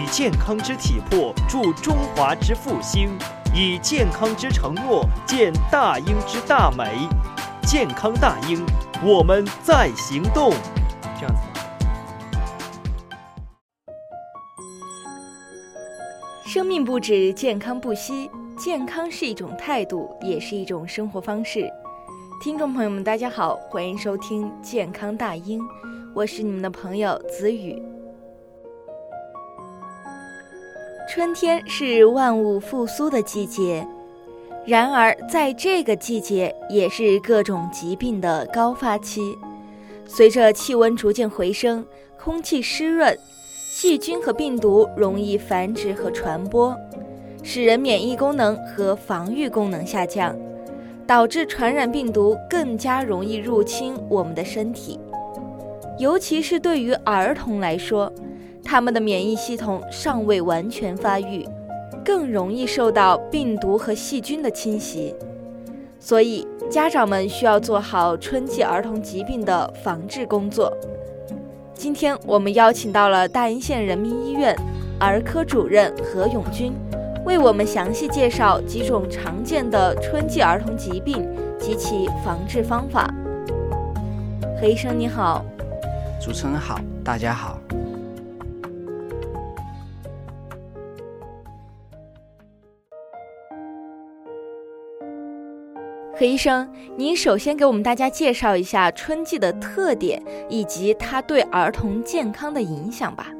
健康之体魄助中华之复兴，以健康之承诺建大英之大美。健康大英，我们在行动。这样子。 生命不止，健康不息。健康是一种态度，也是一种生活方式。听众朋友们，大家好，欢迎收听健康大英，我是你们的朋友子宇。春天是万物复苏的季节，然而在这个季节也是各种疾病的高发期。随着气温逐渐回升，空气湿润，细菌和病毒容易繁殖和传播，使人免疫功能和防御功能下降，导致传染病毒更加容易入侵我们的身体。尤其是对于儿童来说，他们的免疫系统尚未完全发育，更容易受到病毒和细菌的侵袭。所以家长们需要做好春季儿童疾病的防治工作。今天我们邀请到了大英县人民医院儿科主任何永军，为我们详细介绍几种常见的春季儿童疾病及其防治方法。何医生你好。 主持人好，大家好。 何医生，您首先给我们大家介绍一下春季的特点以及它对儿童健康的影响吧。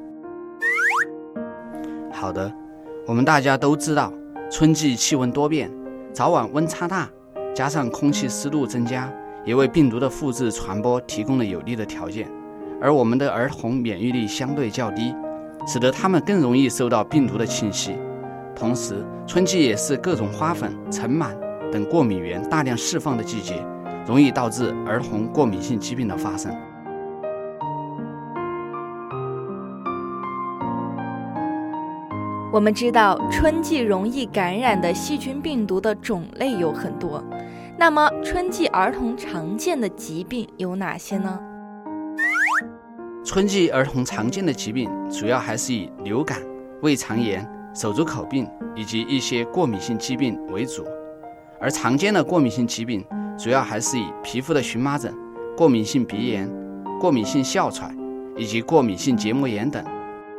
好的，我们大家都知道，春季气温多变，早晚温差大，加上空气湿度增加，也为病毒的复制传播提供了有利的条件。而我们的儿童免疫力相对较低，使得他们更容易受到病毒的侵袭。同时，春季也是各种花粉、尘螨等过敏原大量释放的季节，容易导致儿童过敏性疾病的发生。 我们知道，春季容易感染的细菌病毒的种类有很多，那么春季儿童常见的疾病有哪些呢？ 春季儿童常见的疾病主要还是以流感、胃肠炎、手足口病以及一些过敏性疾病为主。而常见的过敏性疾病主要还是以皮肤的荨麻疹、过敏性鼻炎、过敏性哮喘以及过敏性结膜炎等。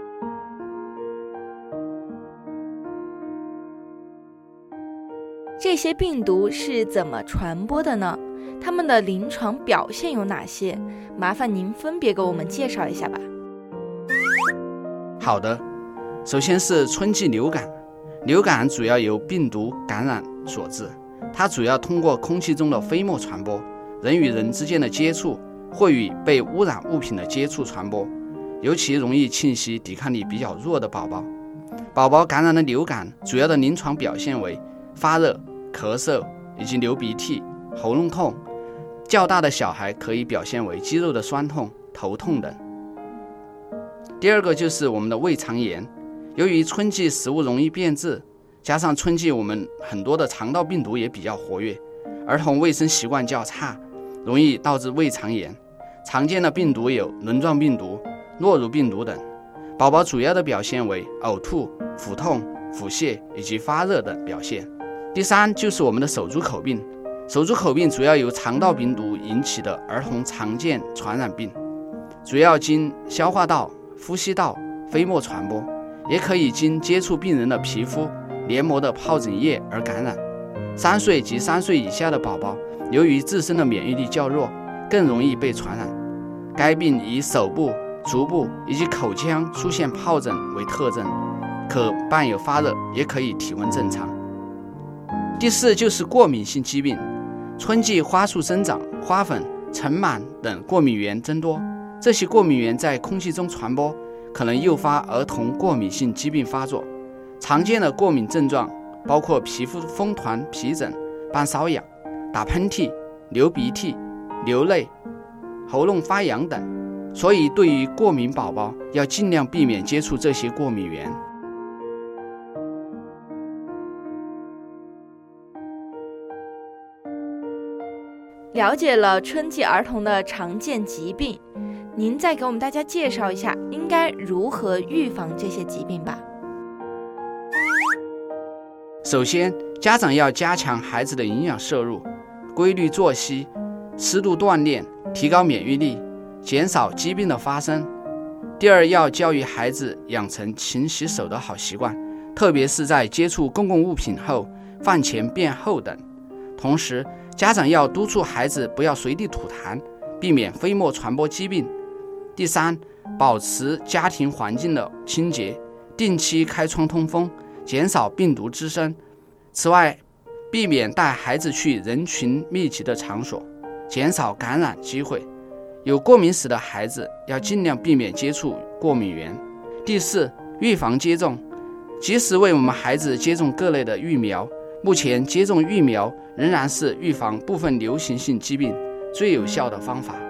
这些病毒是怎么传播的呢？它们的临床表现有哪些？麻烦您分别给我们介绍一下吧。 好的，首先是春季流感。流感主要由病毒感染所致，它主要通过空气中的飞沫传播，人与人之间的接触或与被污染物品的接触传播，尤其容易侵袭抵抗力比较弱的宝宝。宝宝感染的流感主要的临床表现为发热、咳嗽以及流鼻涕、喉咙痛，较大的小孩可以表现为肌肉的酸痛、头痛等。第二个就是我们的胃肠炎，由于春季食物容易变质，加上春季我们很多的肠道病毒也比较活跃，儿童卫生习惯较差，容易导致胃肠炎。常见的病毒有轮状病毒、诺如病毒等。宝宝主要的表现为呕吐、腹痛、腹泻以及发热等表现。第三就是我们的手足口病。手足口病主要由肠道病毒引起的儿童常见传染病，主要经消化道、呼吸道、飞沫传播，也可以经接触病人的皮肤、黏膜的疱疹液而感染。3岁及3岁以下的宝宝，由于自身的免疫力较弱，更容易被传染。该病以手部、足部以及口腔出现疱疹为特征，可伴有发热，也可以体温正常。第四就是过敏性疾病。春季花树生长、花粉、尘螨等过敏源增多，这些过敏源在空气中传播，可能诱发儿童过敏性疾病发作。常见的过敏症状包括皮肤风团、皮疹、伴瘙痒、打喷嚏、流鼻涕、流泪、喉咙发痒等。所以对于过敏宝宝要尽量避免接触这些过敏源。 了解了春季儿童的常见疾病， 您再给我们大家介绍一下应该如何预防这些疾病吧。 首先，家长要加强孩子的营养摄入，规律作息，适度锻炼，提高免疫力，减少疾病的发生。第二，要教育孩子养成勤洗手的好习惯，特别是在接触公共物品后、饭前便后等。同时，家长要督促孩子不要随地吐痰，避免飞沫传播疾病。第三，保持家庭环境的清洁，定期开窗通风，减少病毒滋生。此外，避免带孩子去人群密集的场所，减少感染机会。有过敏史的孩子要尽量避免接触过敏源。第四，预防接种，及时为我们孩子接种各类的疫苗。目前接种疫苗仍然是预防部分流行性疾病最有效的方法。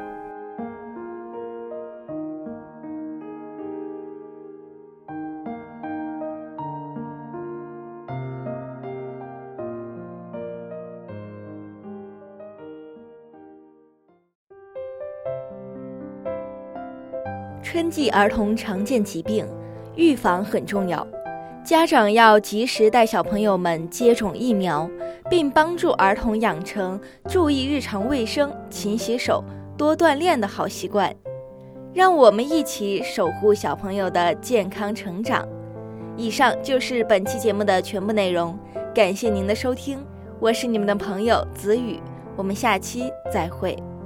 春季儿童常见疾病，预防很重要。家长要及时带小朋友们接种疫苗，并帮助儿童养成注意日常卫生、勤洗手、多锻炼的好习惯。让我们一起守护小朋友的健康成长。以上就是本期节目的全部内容，感谢您的收听，我是你们的朋友子宇，我们下期再会。